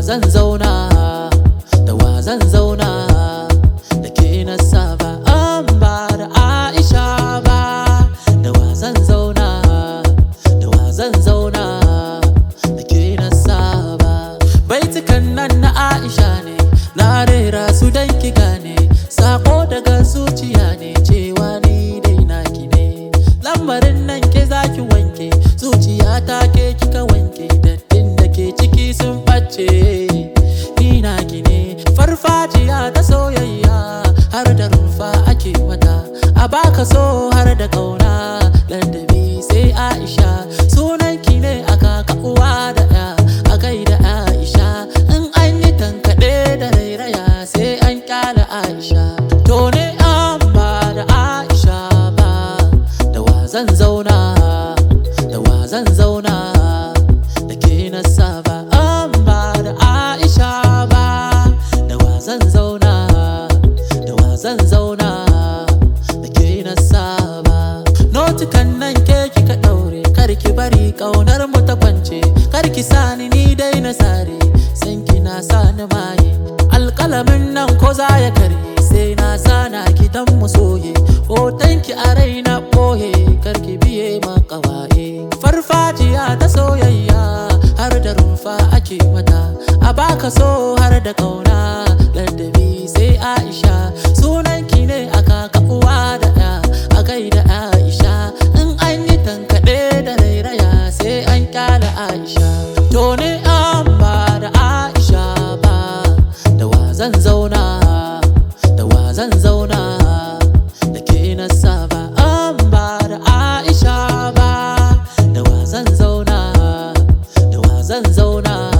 zan zauna, da wa zan zauna, da ke na saba an ba da Aisha ba. Da wa zan zauna, da wa zan zauna, da ke na saba. Baitukan nan na Aisha ne, na rera su dan ki gane, sako daga zuciya ne cewa ni dai naki ne. Lambarin nan ke zaki wanke, zuciya ta ke kika wanke, dattin da ke ciki sun ɓace. Ni naki ne, farfajiya ta soyayya, har da rumfa ake mata, a baka so har da ƙauna, landabi sai Aisha. Sunan ki ne a kaka uwa da ya, a gaida Aisha. In an yi tankaɗe da rairaya sai an ƙyale Aisha. To ne an ba da Aisha ba, da wa zan zauna, da wa zan zauna, da ke na saba an ba da Aisha ba. Da wa zan zauna, da wa zan zauna, da ke na saba. Notukan nan ke kika ɗaure, kar ki bari ƙaunar mu ta kwance, kar ki sani ni dai na sare, san ki na sani maye. Alƙalamin nan ko za ya karye, sai na sana ki dan mu soye, hoton ki a raina ɓoye, kar ki biye ma ƙawaye. Farfajiya ta soyayya, har da rumfa ake mata, a baka so har da ƙauna, landabi sai Aisha. Sunan ki ne a kaka uwa da ya, a gaida Aisha. In an yi tankaɗe da rairaya sai an ƙyale Aisha. To ne an ba da Aisha ba, da wa zan zauna, da wa zan zauna, da ke na saba an ba da Aisha ba. Da wa zan zauna, da wa zan zauna,